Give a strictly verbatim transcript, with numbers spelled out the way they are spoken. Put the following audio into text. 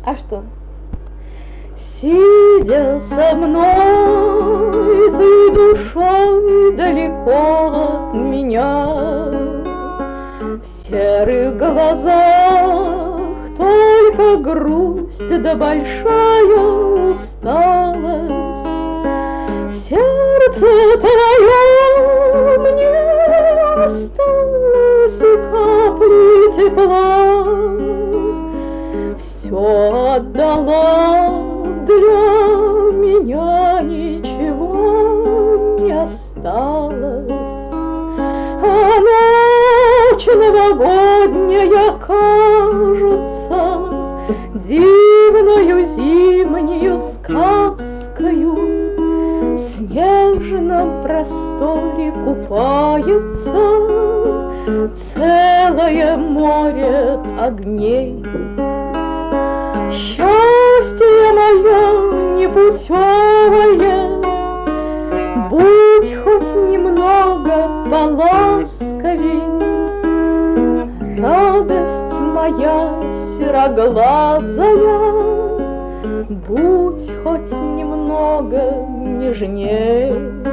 А что? Сидя со мной, ты душой далеко от меня, в серых глазах только грусть да большая усталость. Сердце твое мне осталось и капли тепла, все отдала, для меня ничего не осталось. А ночь новогодняя кажется дивною зимнею сказкою. В снежном просторе купается целое море огней. Счастье мое непутевое, будь хоть немного поласковей. Радость моя сероглазая, будь хоть немного нежней.